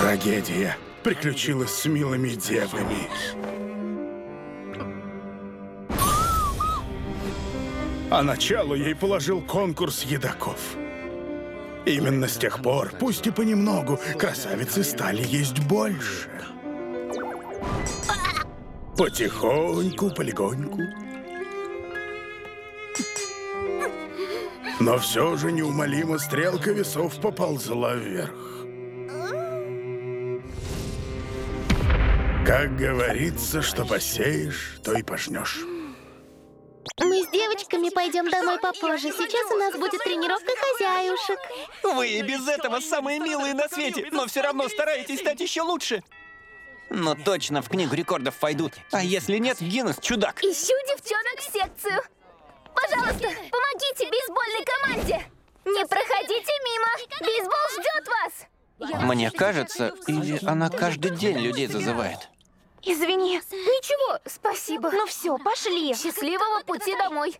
Трагедия приключилась с милыми девами. А начало ей положил конкурс едоков. Именно с тех пор, пусть и понемногу, красавицы стали есть больше. Потихоньку, полегоньку. Но все же неумолимо стрелка весов поползла вверх. Как говорится, что посеешь, то и пожнешь. Мы с девочками пойдем домой попозже. Сейчас у нас будет тренировка хозяюшек. Вы и без этого самые милые на свете, но все равно стараетесь стать еще лучше. Ну точно в книгу рекордов войдут. А если нет, Гиннес чудак. Ищу девчонок в секцию. Пожалуйста, помогите бейсбольной команде. Не проходите мимо. Бейсбол ждет вас. Мне кажется, или она каждый день людей зазывает. Извини. Ничего, спасибо. Ну все, пошли. Счастливого пути домой.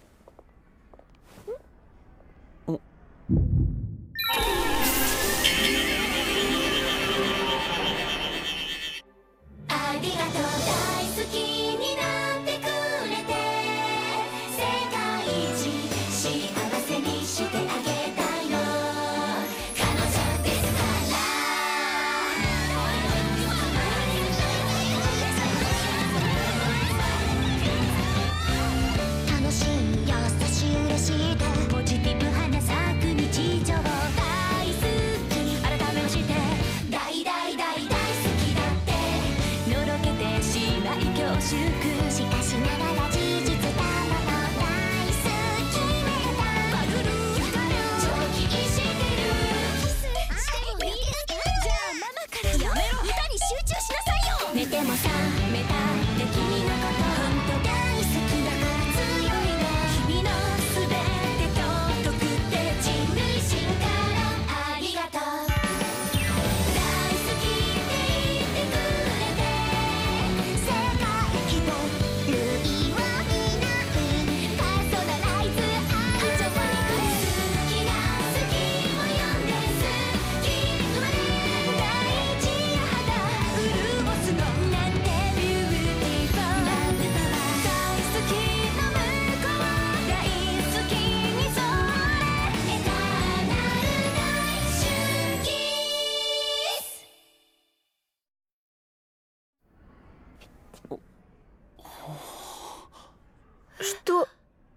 Что?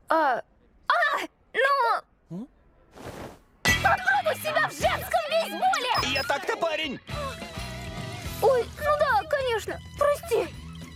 Ну... Попробуй себя в женском бейсболе! Я так-то парень! Ой, ну да, конечно. Прости.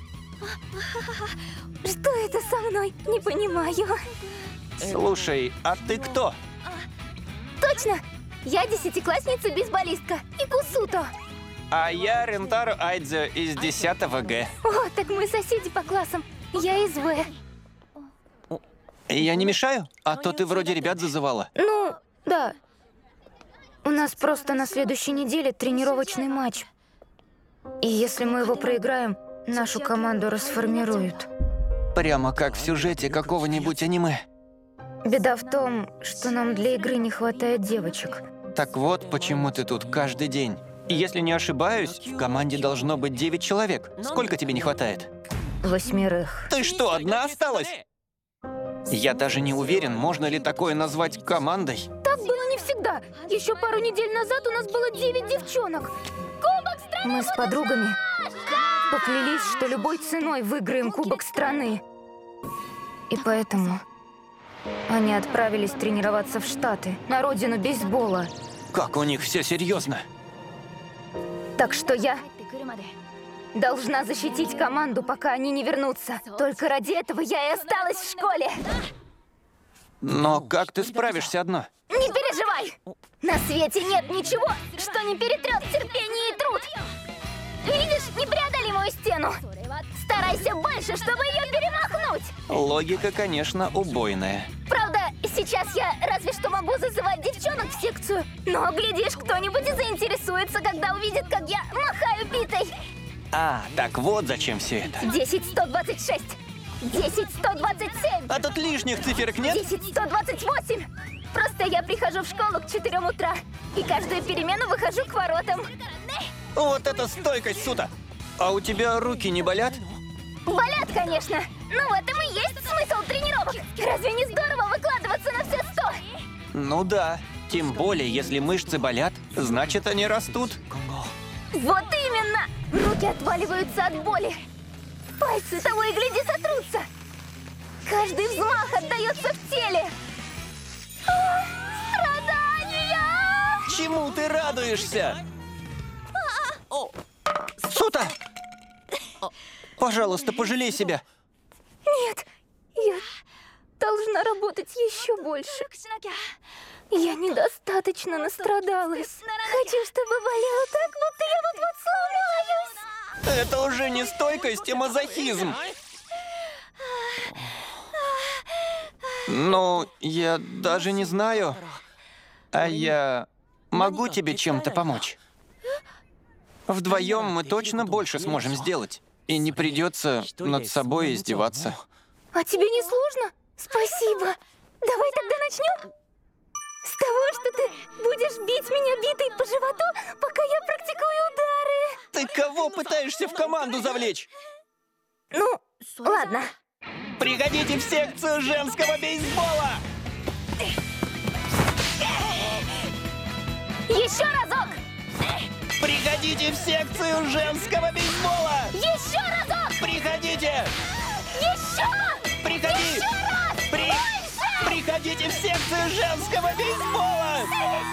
Что это со мной? Не понимаю. Слушай, а ты кто? Точно! Я десятиклассница-бейсболистка. Икусуто. А я Рентаро Айдзо из 10 Г. О, так мы соседи по классам. Я из В. Я не мешаю? А то ты вроде ребят зазывала. Ну, да. У нас просто на следующей неделе тренировочный матч. И если мы его проиграем, нашу команду расформируют. Прямо как в сюжете какого-нибудь аниме. Беда в том, что нам для игры не хватает девочек. Так вот, почему ты тут каждый день. Если не ошибаюсь, в команде должно быть 9 человек. Сколько тебе не хватает? 8. Ты что, одна осталась? Я даже не уверен, можно ли такое назвать командой. Так было не всегда. Еще пару недель назад у нас было 9 девчонок. Кубок страны! Мы с подругами поклялись, что любой ценой выиграем Кубок страны. И поэтому они отправились тренироваться в Штаты, на родину бейсбола. Как у них все серьезно. Так что я должна защитить команду, пока они не вернутся. Только ради этого я и осталась в школе. Но как ты справишься одна? Не переживай! На свете нет ничего, что не перетрет терпение и труд. Видишь непреодолимую стену? Старайся больше, чтобы ее перемахнуть. Логика, конечно, убойная. Правда, сейчас я разве что могу зазывать девчонок в секцию. Но, глядишь, кто-нибудь и заинтересуется, когда увидит, как я махаю битой. А, так вот зачем все это. 10-126. 10-127. А тут лишних циферок нет? 10-128. Просто я прихожу в школу к 4 утра. И каждую перемену выхожу к воротам. Вот это стойкость, Сута! А у тебя руки не болят? Болят, конечно. Но в этом и есть смысл тренировок. Разве не здорово выкладываться на все 100? Ну да. Тем более, если мышцы болят, значит, они растут. Вот именно! Руки отваливаются от боли. Пальцы того и гляди сотрутся. Каждый взмах отдается в теле. Страдания! Чему ты радуешься? Сута! Пожалуйста, пожалей себя. Нет, я должна работать еще больше. Я недостаточно настрадалась. Хочу, чтобы болело так, будто я вот-вот сломаюсь. Это уже не стойкость, а мазохизм. Ну, я даже не знаю. А я могу тебе чем-то помочь? Вдвоем мы точно больше сможем сделать. И не придется над собой издеваться. А тебе не сложно? Спасибо. Давай тогда начнем. С того, что ты будешь бить меня битой по животу, пока я практикую удары. Ты кого пытаешься в команду завлечь? Ну, ладно. Приходите в секцию женского бейсбола! Еще разок. Приходите в секцию женского бейсбола! Еще разок. Приходите! Еще. Приходи! Еще раз. Приходите в секцию женского бейсбола!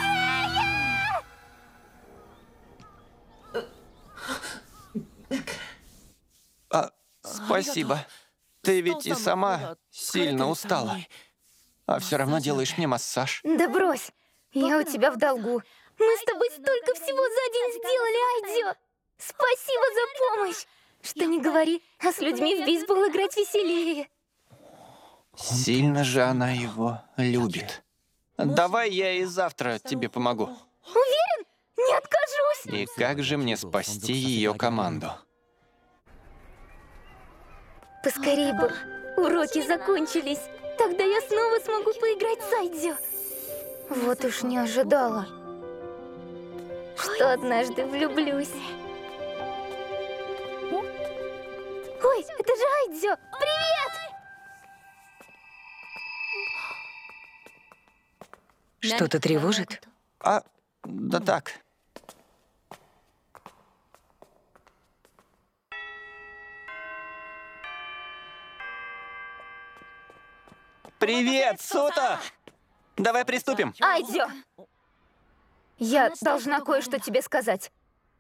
Спасибо. Ты ведь и сама сильно устала. А все равно делаешь мне массаж. Да брось. Я у тебя в долгу. Мы с тобой столько всего за день сделали, Айдзё. Спасибо за помощь. Что не говори, а с людьми в бейсбол играть веселее. Сильно же она его любит. Давай я и завтра тебе помогу. Уверен? Не откажусь. И как же мне спасти ее команду? Поскорей бы уроки закончились. Тогда я снова смогу поиграть с Айдзё. Вот уж не ожидала, что однажды влюблюсь. Ой, это же Айдзё! Привет! Что-то тревожит? Да так. Привет, Сута! Давай приступим. Айдзё! Я должна кое-что тебе сказать.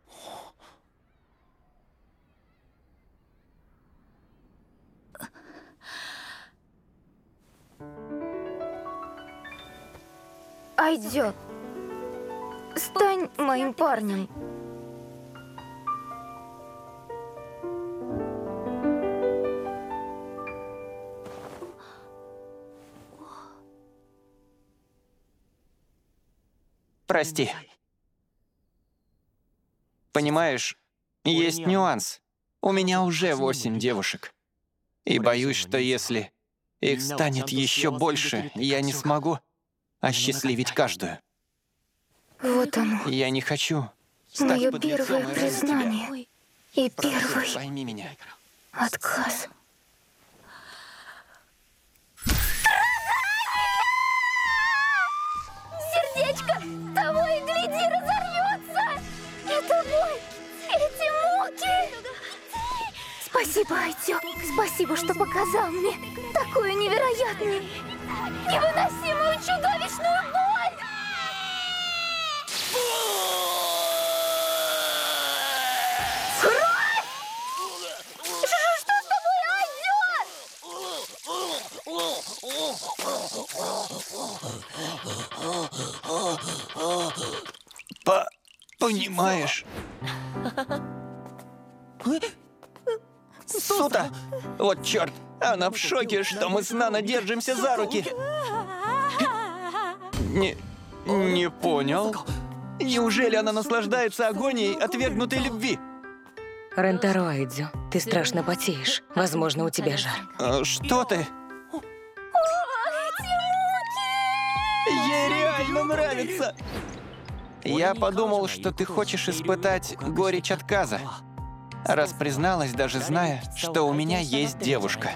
Айдзё, стань моим парнем. Прости. Понимаешь, есть нюанс. У меня уже 8 девушек. И боюсь, что если их станет еще больше, я не смогу осчастливить каждую. Вот оно, Я не хочу стать мое подлецом первое и ранить признание и тебя. Прошу, первый пойми меня. отказ. Сердечко того и гляди разорвется! Это боль! Эти муки! Спасибо, Айдзё! Спасибо, что показал мне такую невероятную, невыносимую, чудовищную боль! Кровь! Что с тобой, Айдзё? Понимаешь? Сута! Вот черт! Она в шоке, что мы с Нано держимся за руки. Не понял. Неужели она наслаждается агонией отвергнутой любви? Рентаро Айдзё, ты страшно потеешь. Возможно, у тебя жар. Что ты? Ей реально нравится! Я подумал, что ты хочешь испытать горечь отказа. Раз призналась, даже зная, что у меня есть девушка.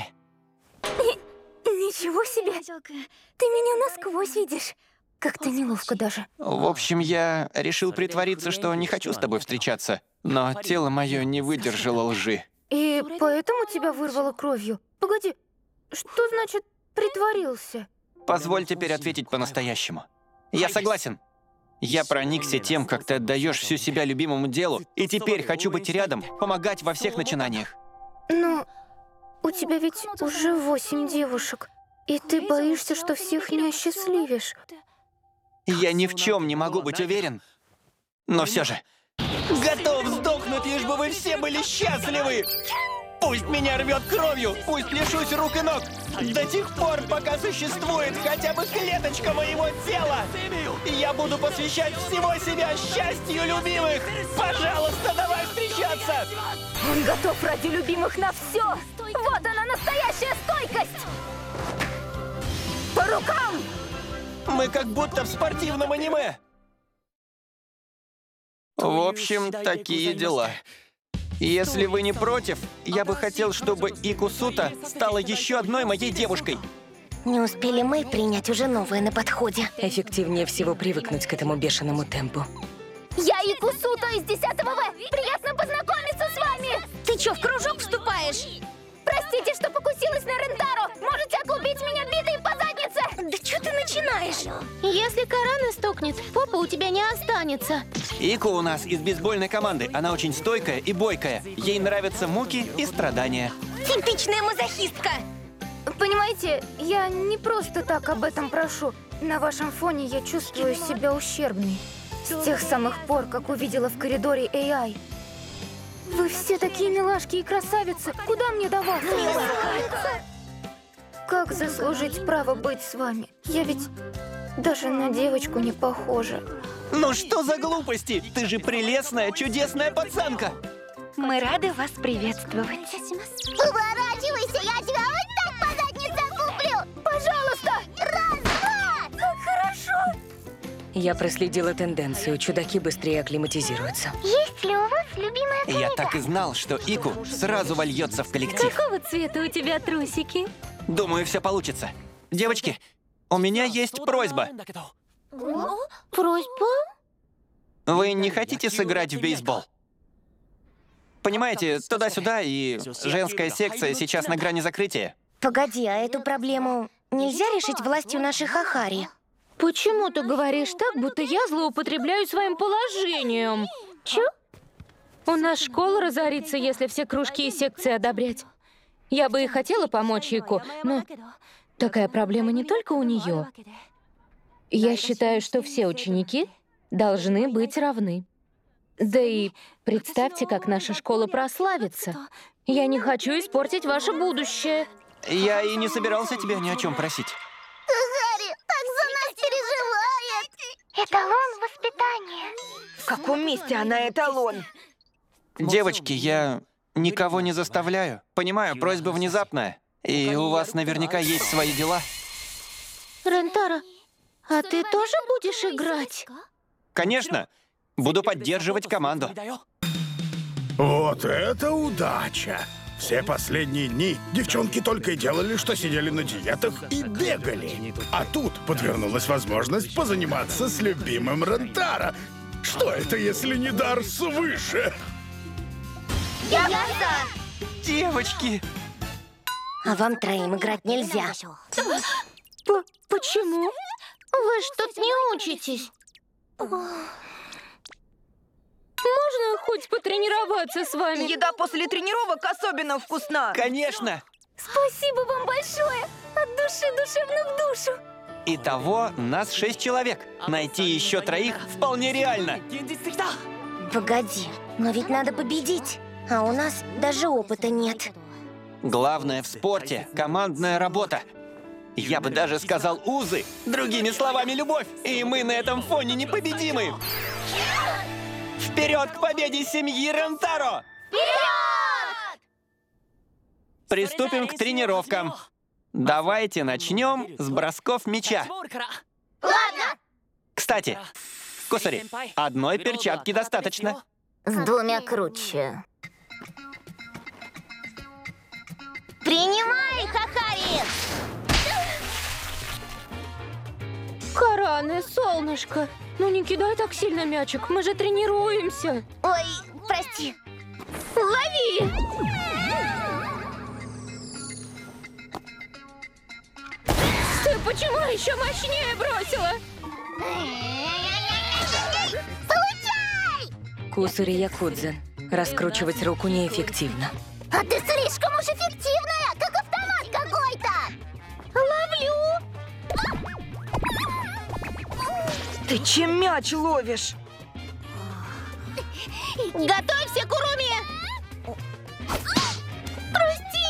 Ничего себе! Ты меня насквозь видишь. Как-то неловко даже. В общем, я решил притвориться, что не хочу с тобой встречаться, но тело мое не выдержало лжи. И поэтому тебя вырвало кровью? Погоди, что значит притворился? Позволь теперь ответить по-настоящему. Я согласен. Я проникся тем, как ты отдаешь всю себя любимому делу, и теперь хочу быть рядом, помогать во всех начинаниях. Но у тебя ведь уже 8 девушек, и ты боишься, что всех не осчастливишь. Я ни в чем не могу быть уверен, но все же. Готов сдохнуть, лишь бы вы все были счастливы! Пусть меня рвет кровью, пусть лишусь рук и ног, до тех пор, пока существует хотя бы клеточка моего тела! Я буду посвящать всего себя счастью любимых! Пожалуйста, давай встречаться! Он готов ради любимых на все! Вот она, настоящая стойкость! По рукам! Мы как будто в спортивном аниме! В общем, такие дела. Если вы не против, я бы хотел, чтобы Икусута стала еще одной моей девушкой. Не успели мы принять уже новое на подходе. Эффективнее всего привыкнуть к этому бешеному темпу. Я Икусута из 10-го В! Приятно познакомиться с вами! Ты чё, в кружок вступаешь? Простите, что покусилась на Рентаро! Можете отлупить меня битой по заднице! Да чё ты начинаешь? Если Карана стукнет, попа у тебя не останется. Ику у нас из бейсбольной команды. Она очень стойкая и бойкая. Ей нравятся муки и страдания. Типичная мазохистка! Понимаете, я не просто так об этом прошу. На вашем фоне я чувствую себя ущербной. С тех самых пор, как увидела в коридоре AI. Вы все такие милашки и красавицы. Куда мне до вас? Как заслужить право быть с вами? Я ведь даже на девочку не похожа. Ну что за глупости? Ты же прелестная, чудесная пацанка. Мы рады вас приветствовать. Поворачивайся, я тебя вот так по заднице куплю! Пожалуйста! Раз, два! Как хорошо! Я проследила тенденцию. Чудаки быстрее акклиматизируются. Есть ли у вас любимая книга? Я так и знал, что Ику сразу вольется в коллектив. Какого цвета у тебя трусики? Думаю, все получится. Девочки, у меня есть просьба. Просьба? Вы не хотите сыграть в бейсбол? Понимаете, туда-сюда, и женская секция сейчас на грани закрытия. Погоди, а эту проблему нельзя решить властью наших Ахари? Почему ты говоришь так, будто я злоупотребляю своим положением? Чё? У нас школа разорится, если все кружки и секции одобрять. Я бы и хотела помочь Ику, но такая проблема не только у нее. Я считаю, что все ученики должны быть равны. Да и представьте, как наша школа прославится. Я не хочу испортить ваше будущее. Я и не собирался тебя ни о чем просить. Хари так за нас переживает. Эталон воспитания. В каком месте она эталон? Девочки, я никого не заставляю. Понимаю, просьба внезапная. И у вас наверняка есть свои дела. Рентаро, а ты тоже будешь играть? Конечно, буду поддерживать команду. Вот это удача! Все последние дни девчонки только и делали, что сидели на диетах и бегали. А тут подвернулась возможность позаниматься с любимым Рентаро. Что это, если не дар свыше? Я за. Девочки! А вам троим играть нельзя. Почему? Вы ж тут не учитесь. Можно хоть потренироваться с вами? Еда после тренировок особенно вкусна. Конечно! Спасибо вам большое! От души душевно в душу! Итого нас 6 человек. Найти еще 3 вполне реально. Погоди, но ведь надо победить. А у нас даже опыта нет. Главное в спорте — командная работа. Я бы даже сказал узы. Другими словами, любовь. И мы на этом фоне непобедимы. Вперед к победе семьи Рентаро! Вперед! Приступим к тренировкам. Давайте начнем с бросков мяча. Ладно! Кстати, Кусари, одной перчатки достаточно. С двумя круче. Принимай, Хакари! Каране, солнышко, ну не кидай так сильно мячик, мы же тренируемся. Ой, прости. Лови! Ты почему еще мощнее бросила? Получай! Кусари Якудзен. Раскручивать руку неэффективно. А ты слишком уж эффективная, как автомат какой-то! Ловлю! Ты чем мяч ловишь? Готовься, Куруми! Прости!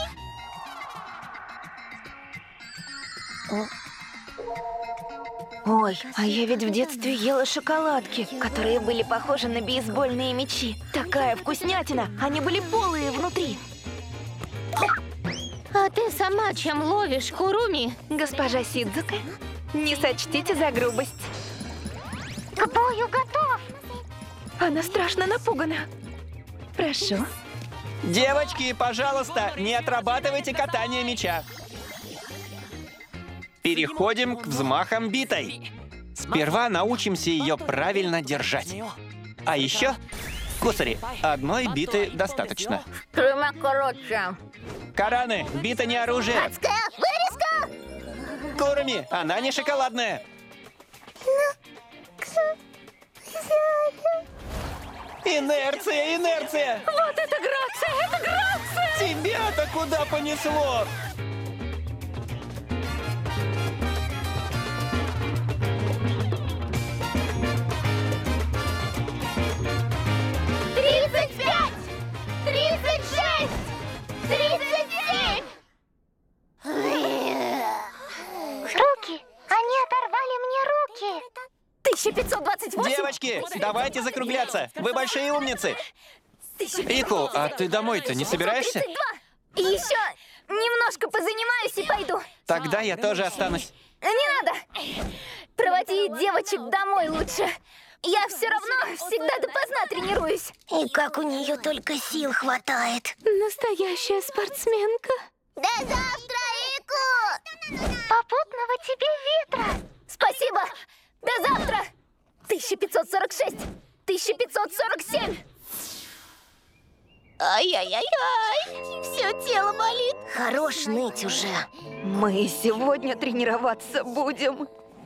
Ой, а я ведь в детстве ела шоколадки, которые были похожи на бейсбольные мячи. Такая вкуснятина, они были полые внутри. А ты сама чем ловишь, Куруми? Госпожа Сидзука, не сочтите за грубость. К бою готов! Она страшно напугана. Прошу. Девочки, пожалуйста, не отрабатывайте катание мяча. Переходим к взмахам битой. Сперва научимся ее правильно держать. А еще, Кусари, одной биты достаточно. Тремя короче. Караны, бита не оружие. Адская вырезка! Куруми, она не шоколадная. Инерция, инерция! Вот это грация, это грация! Тебя-то куда понесло? Руки! Они оторвали мне руки! 1528? Девочки, давайте закругляться. Вы большие умницы. Ику, а ты домой-то не собираешься? 1532. Еще немножко позанимаюсь и пойду. Тогда я тоже останусь. Не надо! Проводи девочек домой лучше. Я все равно всегда допоздна тренируюсь. И как у нее только сил хватает. Настоящая спортсменка. До завтра, Ику! Попутного тебе ветра! Спасибо! До завтра! 1546! 1547! Ай-яй-яй-яй! Все тело болит. Хорош ныть уже. Мы сегодня тренироваться будем.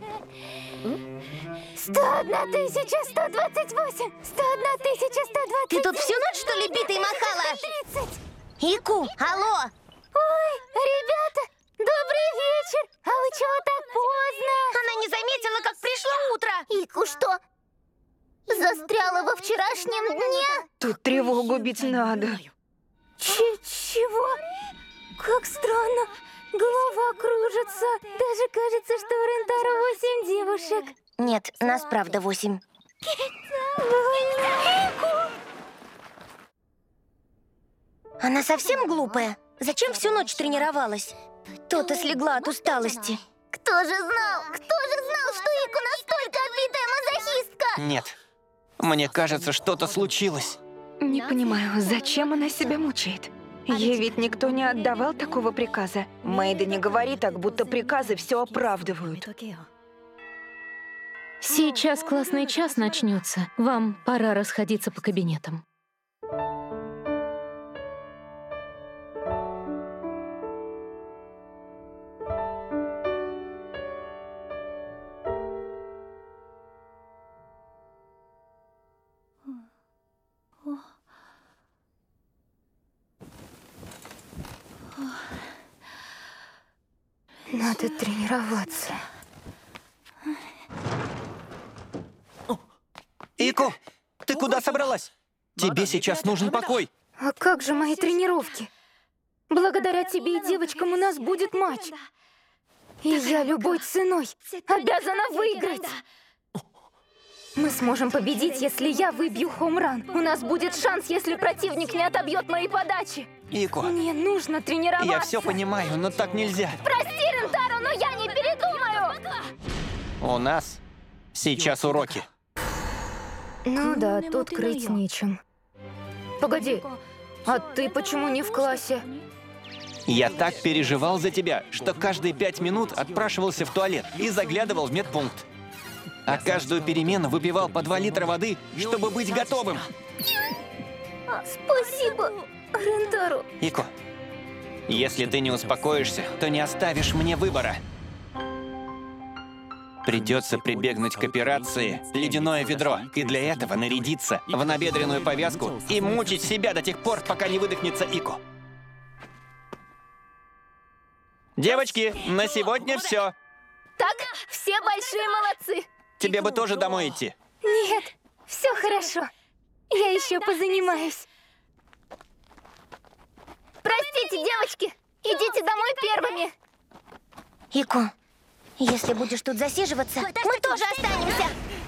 101 128! 101 120! Ты тут всю ночь, что ли, битой махала? 30! Ику, алло! Ой, ребята, добрый вечер! А вы чего так поздно? Она не заметила, как пришло утро. Ику что? Застряла во вчерашнем дне? Тут тревогу бить надо. Чего? Как странно. Голова кружится. Даже кажется, что у Рентаро 8 девушек. Нет, нас правда 8. Она совсем глупая. Зачем всю ночь тренировалась? То-то слегла от усталости. Кто же знал, что Ику настолько отбитая мазохистка? Нет. Мне кажется, что-то случилось. Не понимаю, зачем она себя мучает? Ей ведь никто не отдавал такого приказа. Мэйда не говори так, будто приказы все оправдывают. Сейчас классный час начнется. Вам пора расходиться по кабинетам. Надо тренироваться. Ику, ты куда собралась? Тебе сейчас нужен покой. А как же мои тренировки? Благодаря тебе и девочкам у нас будет матч. И я любой ценой обязана выиграть. Мы сможем победить, если я выбью хоум-ран. У нас будет шанс, если противник не отобьет мои подачи. Ику, Мне нужно тренироваться. я все понимаю, но так нельзя. Прости, Рентаро, но я не передумаю. У нас сейчас уроки. Ну да, тут крыть нечем. Погоди, а ты почему не в классе? Я так переживал за тебя, что каждые 5 минут отпрашивался в туалет и заглядывал в медпункт. А каждую перемену выпивал по 2 литра воды, чтобы быть готовым. Спасибо, Рентару. Ико, если ты не успокоишься, то не оставишь мне выбора. Придется прибегнуть к операции «Ледяное ведро» и для этого нарядиться в набедренную повязку и мучить себя до тех пор, пока не выдохнется Ико. Девочки, на сегодня все. Так, все большие молодцы. Тебе бы тоже домой идти. Нет, все хорошо. Я еще позанимаюсь. Простите, девочки, идите домой первыми. Ико, если будешь тут засиживаться, мы тоже останемся.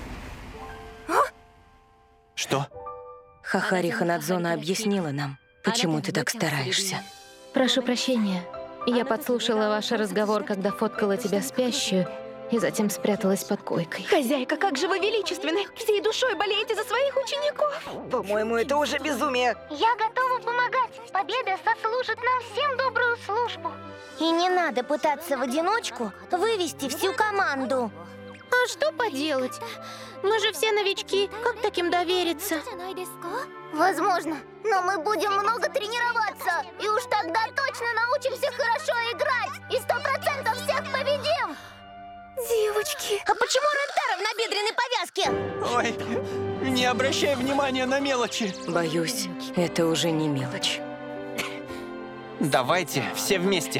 Что? Хахари Ханадзона объяснила нам, почему ты так стараешься. Прошу прощения. Я подслушала ваш разговор, когда фоткала тебя спящую, и затем спряталась под койкой. Хозяйка, как же вы величественны! Всей душой болеете за своих учеников! По-моему, это уже безумие. Я готова помогать. Победа сослужит нам всем добрую службу. И не надо пытаться в одиночку вывести всю команду. А что поделать? Мы же все новички. Как таким довериться? Возможно, но мы будем много тренироваться. И уж тогда точно научимся хорошо играть. И 100% всех победим. Девочки. А почему Рентаро в набедренной повязке? Ой, не обращай внимания на мелочи. Боюсь, это уже не мелочь. Давайте все вместе.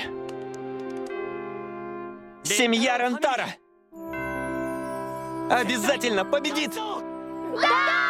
Семья Рентаро обязательно победит! Да!